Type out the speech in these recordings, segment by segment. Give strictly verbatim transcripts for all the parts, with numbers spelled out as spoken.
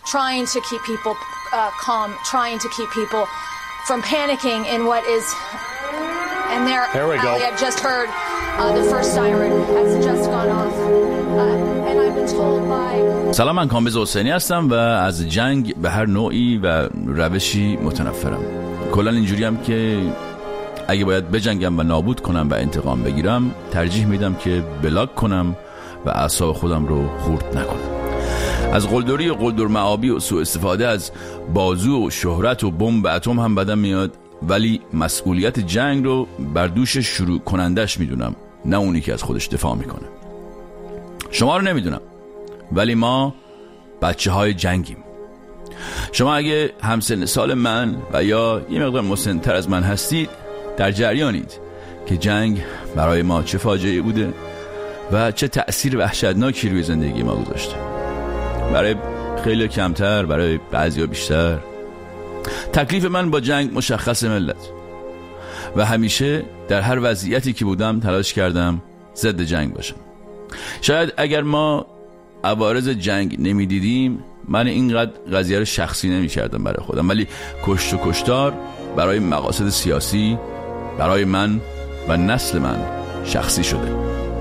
trying to keep people uh, calm, trying to keep people from panicking in what is, and there, there we go. Ali, I've just heard uh, the first siren has just gone off, uh, and I've been told by... سلام، من کامبیز حسینی هستم و از جنگ به هر نوعی و روشی متنفرم. کلا اینجوریم که اگه باید بجنگم و نابود کنم و انتقام بگیرم، ترجیح میدم که بلاک کنم و اعصاب خودم رو خورد نکنم. از قلدری و قلدر معابی و سوء استفاده از بازو و شهرت و بمب اتم هم بدم میاد، ولی مسئولیت جنگ رو بر دوش شروع کنندش میدونم، نه اونی که از خودش دفاع میکنه. شما رو نمیدونم، ولی ما بچه های جنگیم. شما اگه همسن سال من و یا یه مقدار مسن‌تر از من هستید، در جریانید که جنگ برای ما چه فاجعه بوده و چه تأثیر وحشتناکی روی زندگی ما گذاشته. برای خیلی کمتر، برای بعضیا بیشتر. تکلیف من با جنگ مشخص ملت و همیشه در هر وضعیتی که بودم تلاش کردم ضد جنگ باشم. شاید اگر ما عوارض جنگ نمیدیدیم، من اینقدر قضیه رو شخصی نمی کردم برای خودم، ولی کشت و کشتار برای مقاصد سیاسی برای من و نسل من شخصی شده.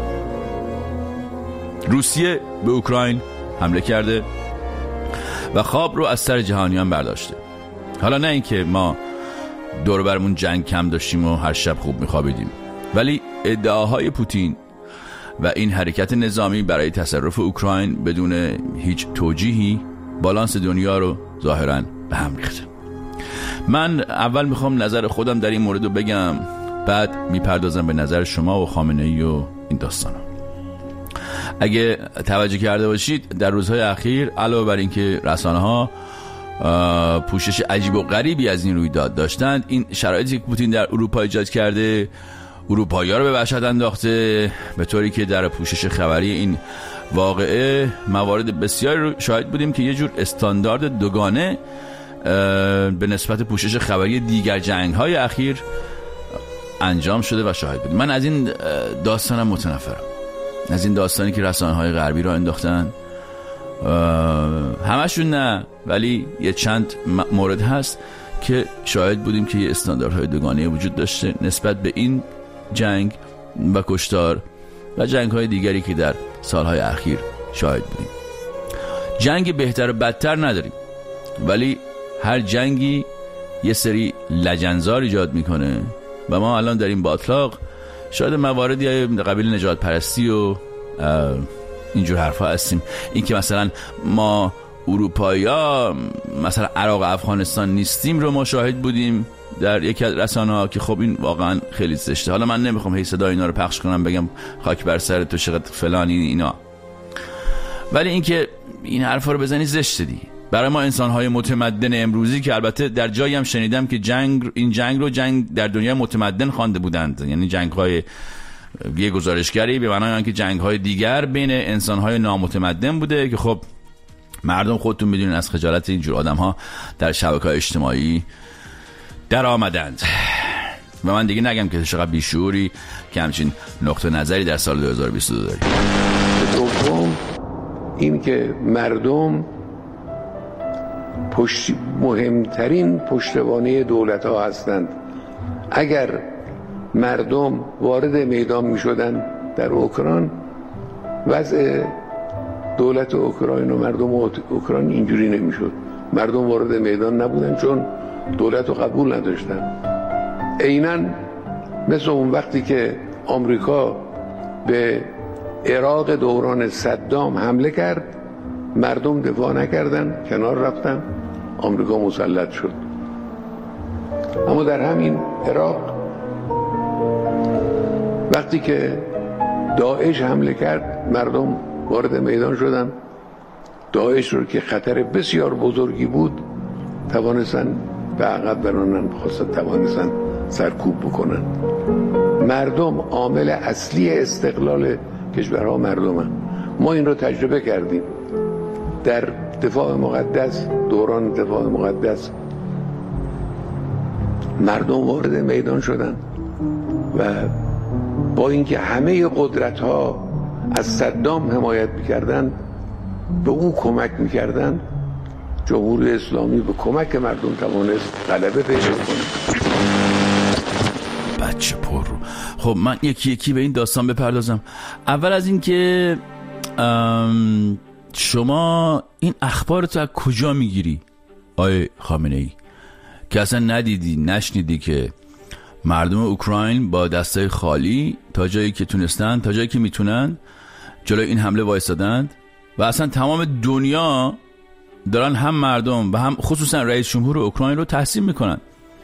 روسیه به اوکراین حمله کرده و خواب رو از سر جهانیان برداشته. حالا نه اینکه ما دور برمون جنگ کم داشتیم و هر شب خوب میخوابیدیم، ولی ادعاهای پوتین و این حرکت نظامی برای تصرف اوکراین بدون هیچ توجیهی بالانس دنیا رو ظاهراً به هم ریخته. من اول میخوام نظر خودم در این مورد رو بگم، بعد میپردازم به نظر شما و خامنه‌ای و این داستانا. اگه توجه کرده باشید، در روزهای اخیر علاوه بر اینکه رسانه‌ها پوشش عجیب و غریبی از این رویداد داشتند، این شرایطی که پوتین در اروپا ایجاد کرده اروپایی‌ها رو به وحشت انداخته، به طوری که در پوشش خبری این واقعه موارد بسیاری رو شاهد بودیم که یه جور استاندارد دوگانه به نسبت پوشش خبری دیگر جنگ‌های اخیر انجام شده و شاهد بودیم. من از این داستانم متنفرم، از این داستانی که رسانه‌های غربی را انداختن. همشون نه، ولی یه چند مورد هست که شاهد بودیم که یه استانداردهای دوگانه وجود داشته نسبت به این جنگ و کشتار و جنگ‌های دیگری که در سالهای اخیر شاهد بودیم. جنگ بهتر و بدتر نداریم، ولی هر جنگی یه سری لجنزار ایجاد میکنه و ما الان در این باطلاق شاید مواردی قبیل نجات پرستی و اینجور حرفا هستیم. این که مثلا ما اروپایی‌ها مثلا عراق افغانستان نیستیم رو ما شاهد بودیم در یکی از رسانه‌ها که خب این واقعا خیلی زشته. حالا من نمیخوام هی صدای اینا رو پخش کنم بگم خاک بر سر تو چقدر فلان اینا، ولی این که این حرفا رو بزنی زشته دی. برای ما انسان‌های متمدن امروزی که البته در جایی هم شنیدم که جنگ این جنگ رو جنگ در دنیای متمدن خوانده بودند، یعنی جنگ‌های یه گزارشگری به معنای اینکه جنگ‌های دیگر بین انسان‌های نامتمدن بوده که خب مردم خودتون میدونین از خجالت اینجور آدم‌ها در شبکه‌های اجتماعی در آمدند. و من دیگه نگم که چقدر بیشعوری که همچین نقطه نظری در سال دو هزار و بیست و دو داریم. دوم این که مردم پشت مهمترین پشتوانه دولت ها هستند. اگر مردم وارد میدان می شدن در اوکراین، وضع دولت اوکراین و مردم اوکراین اینجوری نمی شد. مردم وارد میدان نبودن چون دولت رو قبول نداشتن. عیناً مثل اون وقتی که آمریکا به عراق دوران صدام حمله کرد، مردم دفاع نکردن، کنار رفتن، آمریکا مسلط شد. اما در همین عراق وقتی که داعش حمله کرد، مردم وارد میدان شدن. داعش رو که خطر بسیار بزرگی بود توانستن به عقب برانن، خواستن توانستن سرکوب بکنن. مردم عامل اصلی استقلال کشورها مردمن. ما این رو تجربه کردیم در دفاع مقدس، دوران دفاع مقدس مردم وارد میدان شدن و با اینکه همه قدرت ها از صدام حمایت میکردن، به او کمک میکردن، جمهوری اسلامی به کمک مردم توانست غلبه پیدا کنه. بچه پر رو. خب من یکی یکی به این داستان بپردازم. اول از این که شما این اخبار تو از کجا میگیری آیه خامنه ای که اصلا ندیدی نشنیدی که مردم اوکراین با دستای خالی تا جایی که تونستن تا جایی که میتونن جلوی این حمله وایسادند و اصلا تمام دنیا دارن هم مردم و هم خصوصا رئیس جمهور اوکراین رو تحسین میکنن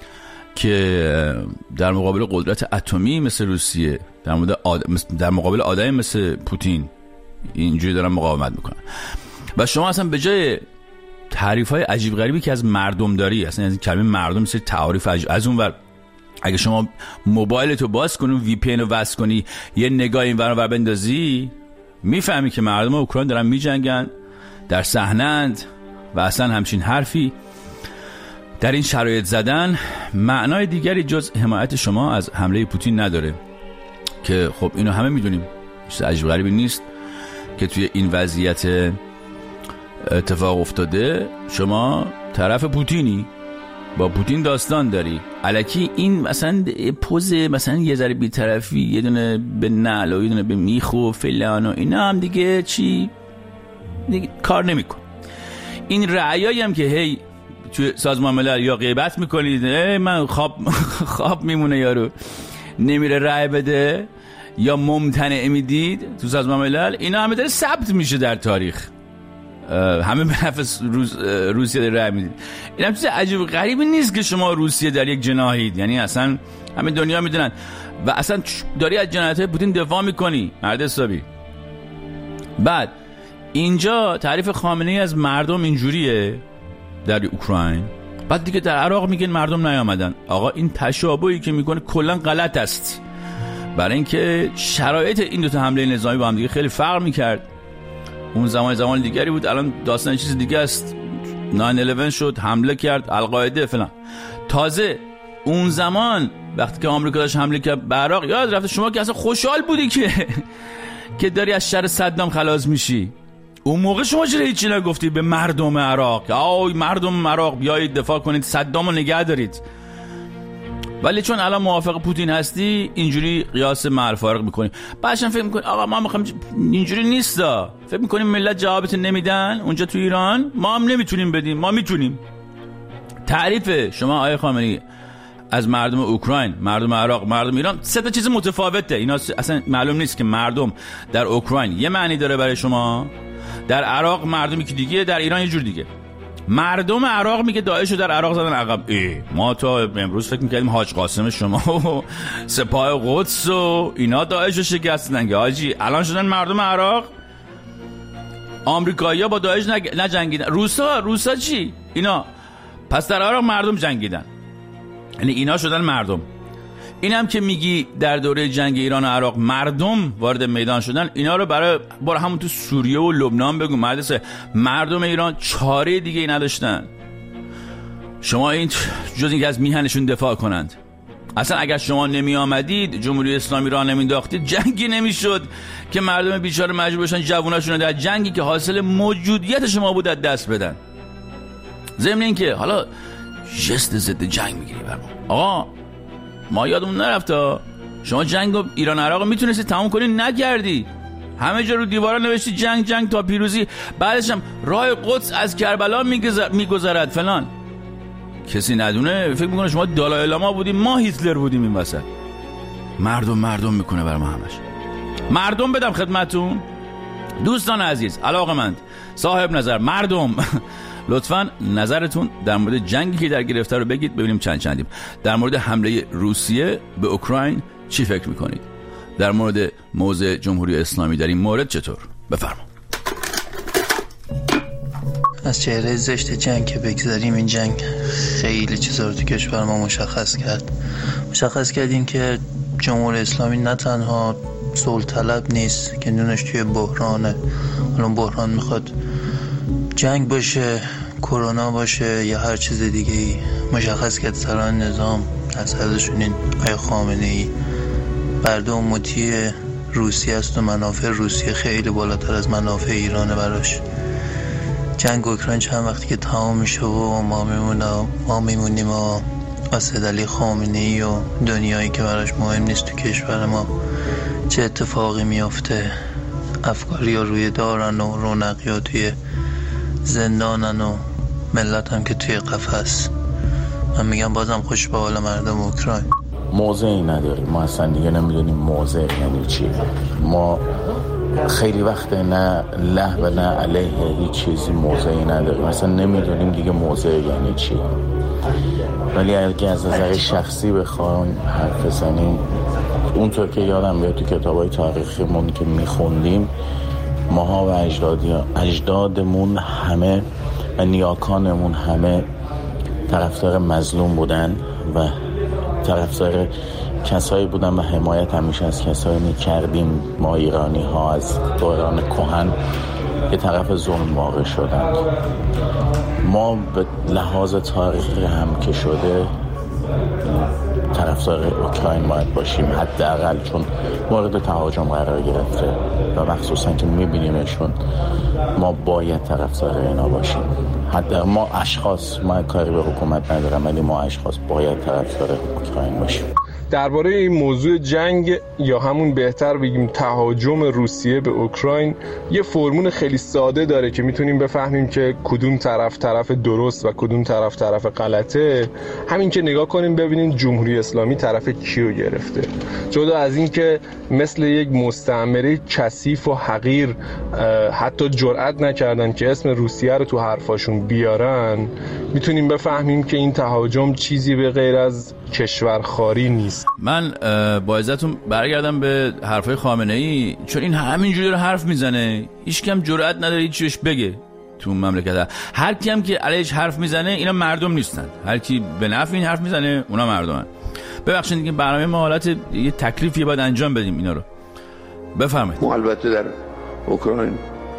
که در مقابل قدرت اتمی مثل روسیه، در مقابل آد... در مقابل آدمی مثل پوتین اینجوری دارن مقاومت میکنن. و شما اصلا به جای تعریف‌های عجیب غریبی که از مردم داری، اصلا از این کلمه مردم مثل تعریف عجیب، از اون ور اگه شما موبایلتو باز کنی، وی پی ان رو وصل کنی، یه نگاه این ور اون ور بندازی، میفهمی که مردم اوکراین دارن میجنگن، در صحنه‌اند و اصلا همچین حرفی در این شرایط زدن معنای دیگری جز حمایت شما از حمله پوتین نداره که خب اینو همه میدونیم. چیز عجیب غریبی نیست که توی این وضعیت اتفاق افتاده شما طرف پوتینی، با پوتین داستان داری، الکی این مثلا پوز مثلا یه ذره بی‌طرفی، یه دونه به نعل و یه دونه به میخ و فلان و اینا هم دیگه چی دیگه کار نمیکن. این رأیایی هم که هی توی سازمان ملل یا غیبت میکنید من خواب خواب میمونه یارو نمیره رأی بده یا ممتنع میدید تو سازمان ملل، اینا همه داره ثبت میشه در تاریخ، همه به نفع روس، روسیه داره رأی میدید. این هم چیز عجیب غریبی نیست که شما روسیه در یک جناحید، یعنی اصلا همه دنیا میدونن و اصلا داری از جنایت‌های پوتین دفاع میکنی مرد حسابی. بعد اینجا تعریف خامنه‌ای از مردم اینجوریه در اوکراین، بعد دیگه در عراق میگن مردم نیامدن. آقا این تشابهی که میکنه کلا غلط است، برای اینکه شرایط این دو تا حمله نظامی با هم دیگه خیلی فرق میکرد. اون زمان زمان دیگری بود، الان داستان چیز دیگه است. ناین الیون شد، حمله کرد القاعده فلان. تازه اون زمان وقتی که آمریکا داشت حمله کرد به عراق، یاد رفته شما که اصلا خوشحال بودی که که داری از شر صدام خلاص میشی. اون موقع شما چرا هیچی نگفتی به مردم عراق؟ آی مردم عراق بیایید دفاع کنید، صدامو نگه دارید. ولی چون الان موافق پوتین هستی اینجوری قیاس مع الفارق میکنی. بعدش فکر میکنی آقا ما میخوایم اینجوری نیستا، فکر میکنیم ملت جوابت نمیدن اونجا تو ایران، ما هم نمیتونیم بدیم، ما میتونیم. تعریف شما آقای خامنه‌ای از مردم اوکراین، مردم عراق، مردم ایران سه تا چیز متفاوته. اینا اصلا معلوم نیست که مردم در اوکراین یه معنی داره برای شما، در عراق مردمی که دیگه، در ایران یه جور دیگه. مردم عراق میگه داعشو در عراق زدن عقب. ای ما تا امروز فکر میکردیم حاج قاسم شما و سپاه قدس و اینا داعشو شکستن که حاجی الان شدن مردم عراق. آمریکایی‌ها با داعش نگ... نجنگیدن. روسا روسا چی؟ اینا پس در عراق مردم جنگیدن، یعنی اینا شدن مردم. اینم که میگی در دوره جنگ ایران و عراق مردم وارد میدان شدن، اینا رو برای برای همون تو سوریه و لبنان بگو. مردسه مردم ایران چاره دیگه ای نداشتن. شما این جز اینکه از میهنشون دفاع کنند، اصلا اگر شما نمی آمدید جمهوری اسلامی را نمینداختید جنگی نمیشد که مردم بیچاره مجبور بشن جووناشون رو در جنگی که حاصل موجودیت شما بود از دست بدن. ضمن این که حالا جست ضد جنگ میگیری برام آقا، ما یادمون نرفته شما جنگ و ایران عراق میتونستی تمام کنی، نکردی. همه جا رو دیوارا نوشتی جنگ جنگ تا پیروزی، بعدش هم راه قدس از کربلا میگذرد فلان. کسی ندونه فکر میکنه شما دالای لاما بودیم، ما هیتلر بودیم این وسط. مردم مردم میکنه بر ما همش. مردم بدم خدمتون دوستان عزیز، علاقمند، صاحب نظر، مردم لطفاً نظرتون در مورد جنگی که در گرفته رو بگید ببینیم چند چندیم. در مورد حمله روسیه به اوکراین چی فکر میکنید؟ در مورد موضع جمهوری اسلامی در این مورد چطور؟ بفرما. از چهره زشت جنگ که بگذاریم، این جنگ خیلی چیزا رو تو کشور ما مشخص کرد. مشخص کردیم که جمهوری اسلامی نه تنها صلح طلب نیست که نونش توی بحرانه، الان بحران میخواد جنگ باشه، کرونا باشه یا هر چیز دیگه ای. مشخص کرد سران نظام از هرشون این آقای خامنه‌ای برده و مطیع روسیه است و منافع روسیه خیلی بالاتر از منافع ایرانه براش. جنگ اوکراین چند وقتی که تمام میشه و ما میمونیم ما میمونیم و اسد علی خامنه‌ای و دنیایی که براش مهم نیست تو کشور ما چه اتفاقی میفته. افکاری ها روی دارن و رونقی ها توی زندانن و ملت هم که توی قفس. من میگم بازم خوش به حال مردم اوکراین. موضعی نداریم، ما اصلا دیگه نمیدونیم موضع یعنی چی. ما خیلی وقت نه له و نه علیه هیچ چیزی موضعی نداریم، اصلا نمیدونیم دیگه موضع یعنی چی. ولی اگه از نظر شخصی بخوایم حرف بزنیم، اونطور که یادم میاد تو کتابای تاریخیمون که میخوندیم، ماها و اجدادی اجدادمون همه و نیاکانمون همه طرفدار مظلوم بودن و طرفدار کسایی بودن و حمایت همیشه از کسایی میکردیم ما ایرانی ها از دوران کهن که طرف ظلم واقع شدند. ما به لحاظ تاریخی هم که شده طرفدار اوکراین باید باشیم حداقل، چون مورد تهاجم قرار گرفته و مخصوصا که میبینیمشون. ما باید طرفدار اینا باشیم. حتی ما اشخاص، ما کاری به حکومت ندارم، ولی ما اشخاص باید طرفدار اوکراین باشیم. درباره این موضوع جنگ یا همون بهتر بگیم تهاجم روسیه به اوکراین یه فرمول خیلی ساده داره که میتونیم بفهمیم که کدوم طرف طرف درست و کدوم طرف طرف غلطه. همین که نگاه کنیم ببینیم جمهوری اسلامی طرف کیو گرفته. جدا از این که مثل یک مستعمره کثیف و حقیر حتی جرئت نکردن که اسم روسیه رو تو حرفاشون بیارن، میتونیم بفهمیم که این تهاجم چیزی به غیر از کشورخواری نیست. من با عزتون برگردم به حرفای خامنه‌ای، چون این همینجوری رو حرف میزنه، هیچ کم جرئت نداره هیچی بهش بگه تو مملکت. هر کی هم که علیش حرف میزنه اینا مردم نیستن، هر کی به نفع این حرف میزنه اونا مردمن. ببخشید دیگه برنامه ما حالت یه تکلیفی باید انجام بدیم اینا رو. بفرمایید. ما البته در اوکراین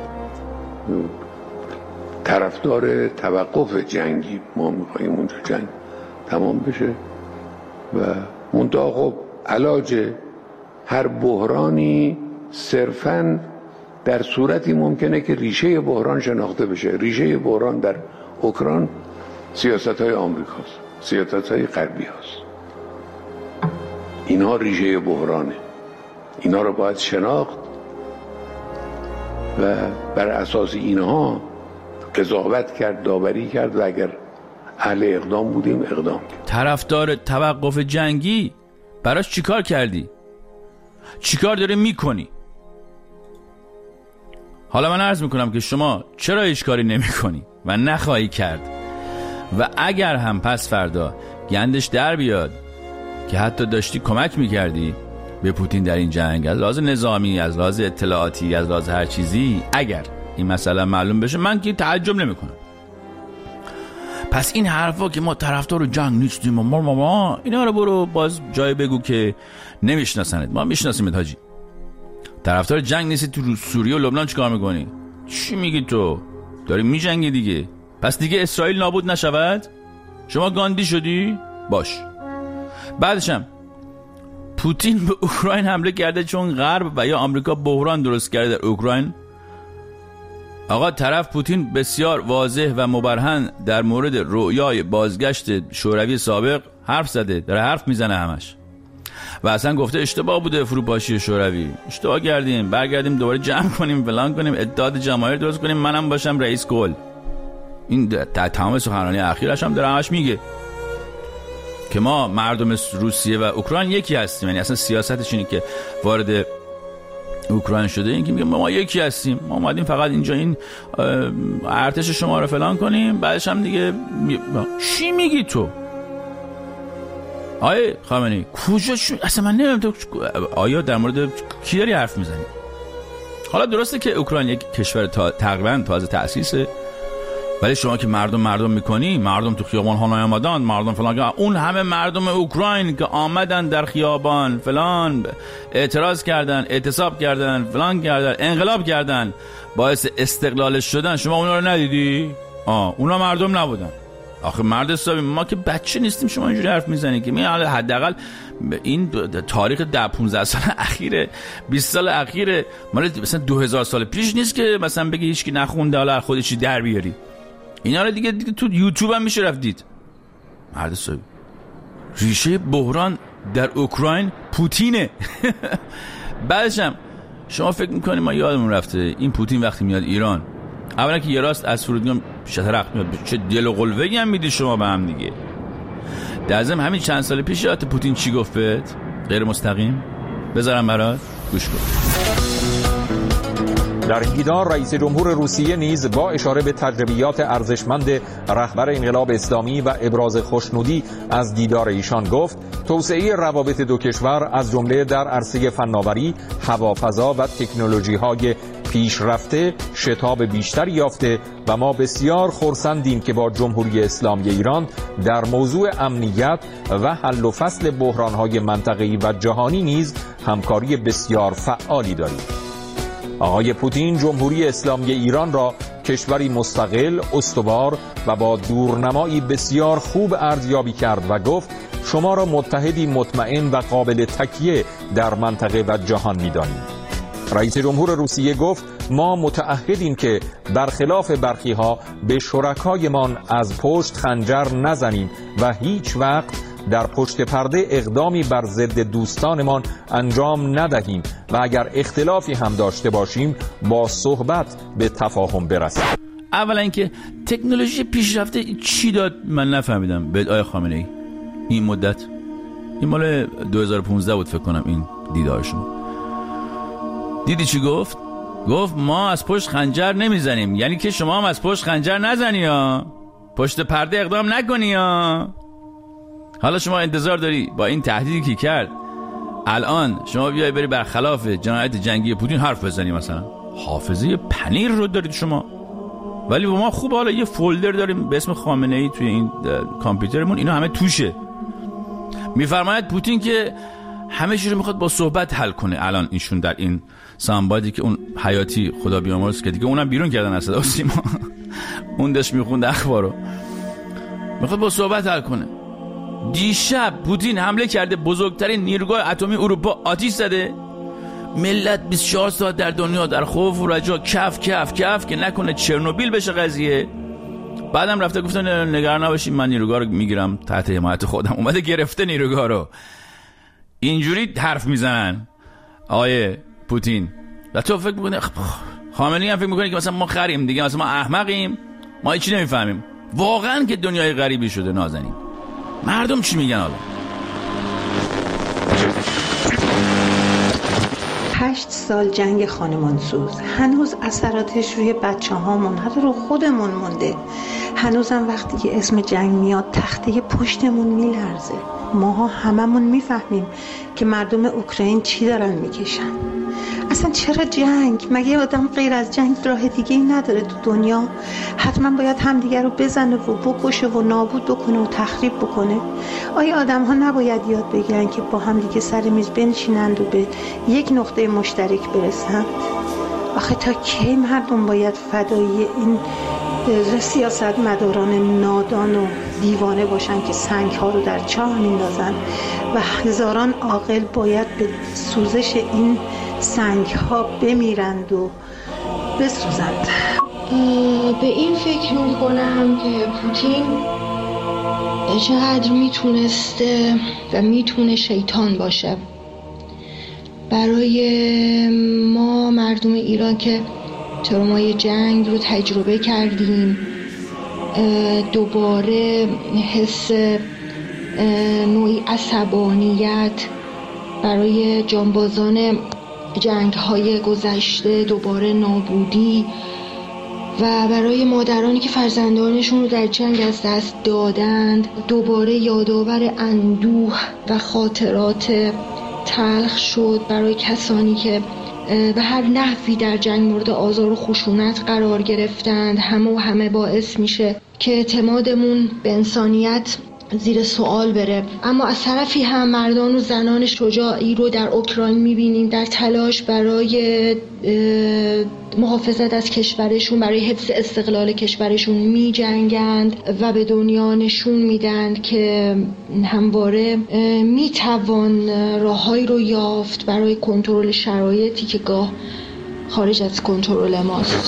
طرفدار توقف جنگی، ما میخواییم اونجا جنگ تمام بشه و منتها خب علاج هر بحرانی صرفاً در صورتی ممکنه که ریشه بحران شناخته بشه. ریشه بحران در اوکراین سیاست‌های آمریکاست، سیاست‌های غربی هست. اینها ریشه بحرانه، اینا رو باید شناخت و بر اساس اینها قضاوت کرد، داوری کرد و اگر اهل اقدام بودیم اقدام کرد. طرفدار توقف جنگی براش چیکار کردی؟ چیکار داره میکنی؟ حالا من عرض میکنم که شما چرا هیچ کاری نمیکنی و نخواهی کرد و اگر هم پس فردا گندش در بیاد که حتی داشتی کمک میکردی به پوتین در این جنگ از لحاظ نظامی، از لحاظ اطلاعاتی، از لحاظ هر چیزی، اگر این مسئله معلوم بشه من که تعجب نمیکنم. پس این حرفا که ما طرفدار جنگ نیستیم و ما ما ما اینا رو برو باز جای بگو که نمیشناسنت. ما میشناسیمت حاجی. طرفدار جنگ نیستی تو سوریه و لبنان چیکار میکنی؟ چی میگی تو؟ داری میجنگی دیگه. پس دیگه اسرائیل نابود نشود؟ شما گاندی شدی؟ باش. بعدشم پوتین به اوکراین حمله کرده چون غرب و یا آمریکا بحران درست کرده در اوکراین. آقا طرف پوتین بسیار واضح و مبرهن در مورد رویای بازگشت شوروی سابق حرف زده، داره حرف میزنه همش و اصلا گفته اشتباه بوده فروپاشی شوروی، اشتباه کردیم، برگردیم دوباره جمع کنیم، فلان کنیم، اتحاد جماهیر درست کنیم، منم باشم رئیس کل. این در تمام سخنرانی اخیرش هم داره همش میگه که ما مردم روسیه و اوکراین یکی هستیم. یعنی اصلا سیاستش اینه که وارد اوکراین شده، این که میگه ما یکی هستیم، ما اومدیم فقط اینجا این ارتش شما رو فلان کنیم، بعدش هم دیگه می... چی میگی تو؟ آیه خامنه‌ای کجا شو؟ اصلا من نمیدونم تو آیا در مورد کی داری حرف میزنی؟ حالا درسته که اوکراین یک کشور تا... تقریبا تازه تأسیسه، ولی شما که مردم مردم میکنی، مردم تو خیابان ها نیامدن، مردم فلان، اون همه مردم اوکراین که آمدن در خیابان فلان اعتراض کردن، اعتصاب کردن، فلان کردن، انقلاب کردن، باعث استقلالش شدن، شما اونا رو ندیدی؟ آه اونا مردم نبودن. آخه مرد حسابی ما که بچه نیستیم شما اینجوری حرف میزنید که می حداقل این تاریخ ده پانزده سال اخیره، بیست سال اخیره، مال مثلا دو هزار سال پیش نیست که مثلا بگی هیچ کی نخونده حالا خودت چی در بیاری. اینا رو دیگه, دیگه تو یوتیوب هم میشه رفت دید. مرد حسابی ریشه بحران در اوکراین پوتینه. بعدش هم شما فکر میکنید ما یادمون رفته این پوتین وقتی میاد ایران اولا که یه راست از فرودگاه شطرق میاد، چه دل و قلوه‌ای هم میدید شما به هم دیگه. در ضمن همین چند سال پیش یادت پوتین چی گفت بهت غیر مستقیم؟ بذارم برات گوش کن. در این دیدار رئیس جمهور روسیه نیز با اشاره به تجربیات ارزشمند رهبر انقلاب اسلامی و ابراز خوشنودی از دیدار ایشان گفت توسعه روابط دو کشور از جمله در عرصه فناوری، هوافضا و تکنولوژی‌های پیشرفته شتاب بیشتری یافته و ما بسیار خرسندیم که با جمهوری اسلامی ایران در موضوع امنیت و حل و فصل بحران‌های منطقه‌ای و جهانی نیز همکاری بسیار فعالی داریم. آقای پوتین جمهوری اسلامی ایران را کشوری مستقل، استوار و با دورنمایی بسیار خوب ارزیابی کرد و گفت شما را متحدی مطمئن و قابل تکیه در منطقه و جهان می‌دانیم. رئیس جمهور روسیه گفت ما متعهدیم که برخلاف برخی‌ها به شرکایمان از پشت خنجر نزنیم و هیچ وقت در پشت پرده اقدامی بر ضد دوستانمان انجام ندهیم و اگر اختلافی هم داشته باشیم با صحبت به تفاهم برسیم. اولا اینکه تکنولوژی پیشرفته چی داد من نفهمیدم به آقای خامنه ای این مدت. این مال دو هزار و پانزده بود فکر کنم این دیدار شما. دیدی چی گفت؟ گفت ما از پشت خنجر نمیزنیم، یعنی که شما هم از پشت خنجر نزنی ها، پشت پرده اقدام نکنی ها. حالا شما انتظار داری با این تهدیدی که کرد الان شما بیای بری برخلاف جنایت جنگی پوتین حرف بزنی؟ مثلا حافظه پنیر رو دارید شما، ولی با ما خوب حالا یه فولدر داریم به اسم خامنه ای توی این کامپیوترمون، اینا همه توشه. میفرماید پوتین که همه چیز رو میخواد با صحبت حل کنه. الان ایشون در این سامبادی که اون حیاتی خدا بیامرز که دیگه اونم بیرون کردن از صدا و سیما، اون داشت میخوند اخبارو، میخواد با صحبت حل کنه. دیشب پوتین حمله کرده، بزرگترین نیروگاه اتمی اروپا آتش زده، ملت بیست و چهار ساعت در دنیا در خوف و رجا کف کف کف که نکنه چرنوبیل بشه قضیه. بعدم رفته گفتن نگران نباشید من نیروگاه رو میگیرم تحت حمایت خودم. اومده گرفته نیروگاه رو. اینجوری حرف میزنن آقای پوتین. و تو فکر میکنی خامنه‌ای هم فکر میکنه که مثلا ما خریم دیگه، مثلا ما احمقیم، ما هیچی نمیفهمیم. واقعا که دنیای غریبی شده نازنین. مردم چی میگن حالا؟ هشت سال جنگ خانمانسوز، هنوز اثراتش روی بچه هامون حتی رو خودمون مونده. هنوزم وقتی که اسم جنگ میاد تخته پشتمون میلرزه. ماها هممون میفهمیم که مردم اوکراین چی دارن میکشن. اصلا چرا جنگ؟ مگه آدم غیر از جنگ راه دیگه ای نداره تو دنیا؟ حتما باید همدیگه رو بزنه و بکشه و نابود بکنه و تخریب بکنه؟ آیا آدم ها نباید یاد بگیرن که با همدیگه سر میز بنشینند و به یک نقطه مشترک برسند؟ آخه تا کی مردم باید فدایی این سیاست مداران نادان و دیوانه باشن که سنگ ها رو در چاه میندازن و هزاران عاقل باید به سوزش این سنگ ها بمیرند و بسوزند؟ به این فکر میکنم که پوتین چقدر میتونسته و میتونه شیطان باشه برای ما مردم ایران که ترومای جنگ رو تجربه کردیم. دوباره حس نوعی عصبانیت برای جانبازان جنگ‌های گذشته، دوباره نابودی و برای مادرانی که فرزندانشون رو در جنگ از دست دادند، دوباره یادآور اندوه و خاطرات تلخ شد برای کسانی که به هر نحوی در جنگ مورد آزار و خشونت قرار گرفتند. همه و همه باعث میشه که اعتمادمون به انسانیت زیر سوال بره. اما از طرفی هم مردان و زنان شجاعی رو در اوکراین میبینیم در تلاش برای محافظت از کشورشون، برای حفظ استقلال کشورشون میجنگند و به دنیا نشون میدن که همواره میتوان راههایی رو یافت برای کنترل شرایطی که گاه خارج از کنترل ماست.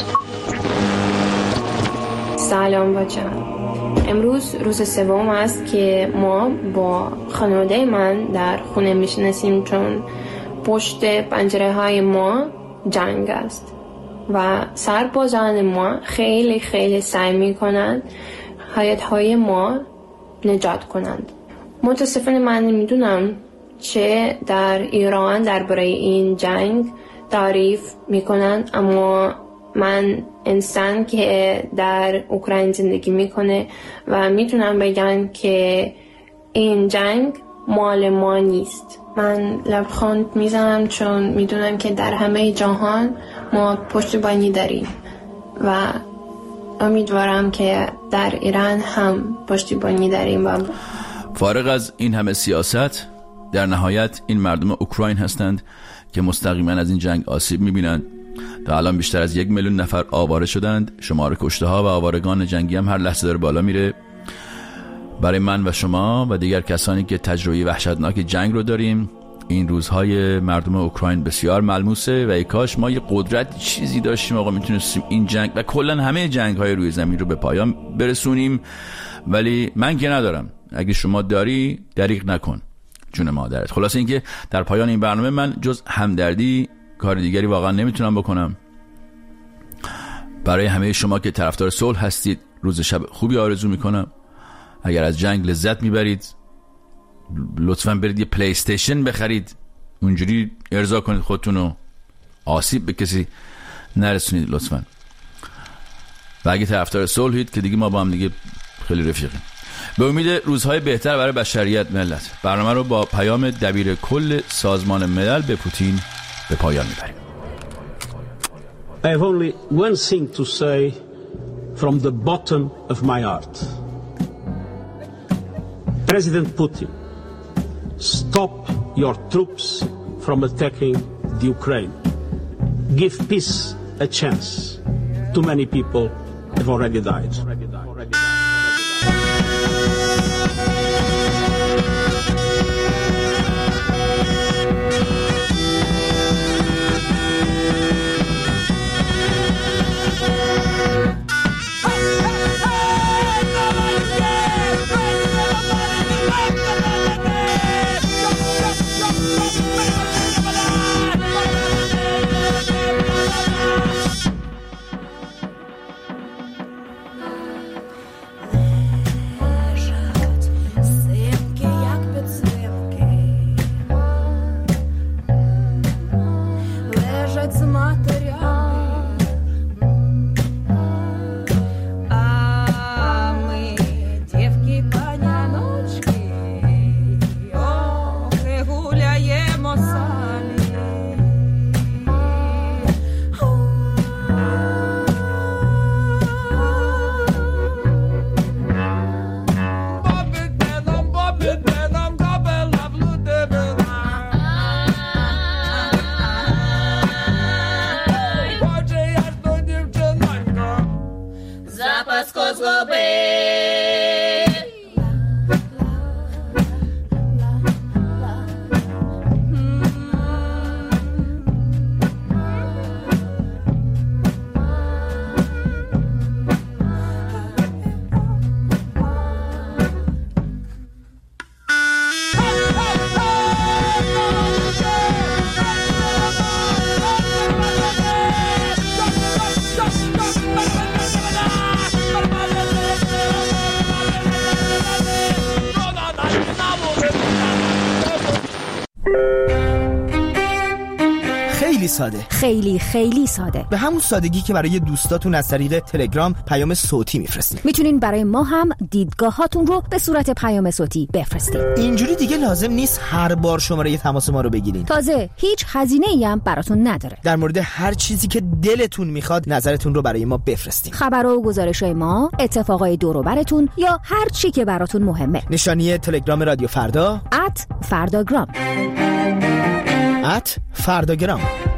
سلام بچه‌ها. امروز روز سوم است که ما با خانواده من در خونه میشناسیم، چون پشت پنجره های ما جنگ است و سربازان ما خیلی خیلی سعی میکنند حیات های ما نجات کنند. متاسفانه من نمیدونم چه در ایران درباره این جنگ تعریف میکنند، اما من انسان که در اوکراین زندگی میکنه و میتونم بگم که این جنگ مال ما نیست. من لبخند میزنم چون میدونم که در همه جهان ما پشتیبانی داریم و امیدوارم که در ایران هم پشتیبانی داریم. و فارغ از این همه سیاست، در نهایت این مردم اوکراین هستند که مستقیما از این جنگ آسیب میبینند. تا الان بیشتر از یک میلیون نفر آواره شدند. شمار کشته ها و آوارگان جنگی هم هر لحظه داره بالا میره. برای من و شما و دیگر کسانی که تجربه وحشتناک جنگ رو داریم، این روزهای مردم اوکراین بسیار ملموسه و ای کاش ما یه قدرت چیزی داشتیم آقا میتونستیم این جنگ و کلا همه جنگ های روی زمین رو به پایان برسونیم، ولی من که ندارم. اگه شما داری دریغ نکن جون مادرت. خلاصه اینکه در پایان این برنامه من جز همدردی کار دیگری واقعا نمیتونم بکنم. برای همه شما که طرفدار صلح هستید روز شب خوبی آرزو میکنم. اگر از جنگ لذت میبرید لطفاً برید یه پلی استیشن بخرید، اونجوری ارضا کنید خودتونو، آسیب به کسی نرسونید لطفاً. و اگه طرفدار صلحید که دیگه ما با هم دیگه خیلی رفیقیم. به امید روزهای بهتر برای بشریت ملت. برنامه رو با پیام دبیر کل سازمان ملل به پوتین به پایان میبریم. I have only one thing to say from the bottom of my heart. President Putin, stop your troops from attacking the Ukraine. Give peace a chance. Too many people have already died. ساده، خیلی خیلی ساده، به همون سادگی که برای دوستاتون از طریق تلگرام پیام صوتی میفرستید. میتونین برای ما هم دیدگاهاتون رو به صورت پیام صوتی بفرستید. اینجوری دیگه لازم نیست هر بار شماره تماس ما رو بگیرین. تازه هیچ هزینه‌ای هم براتون نداره. در مورد هر چیزی که دلتون میخواد نظرتون رو برای ما بفرستین. خبرها و گزارش‌های ما، اتفاقای دور و براتون یا هر چی که براتون مهمه. نشانی تلگرام رادیو فردا ات فرداگرام ات فرداگرام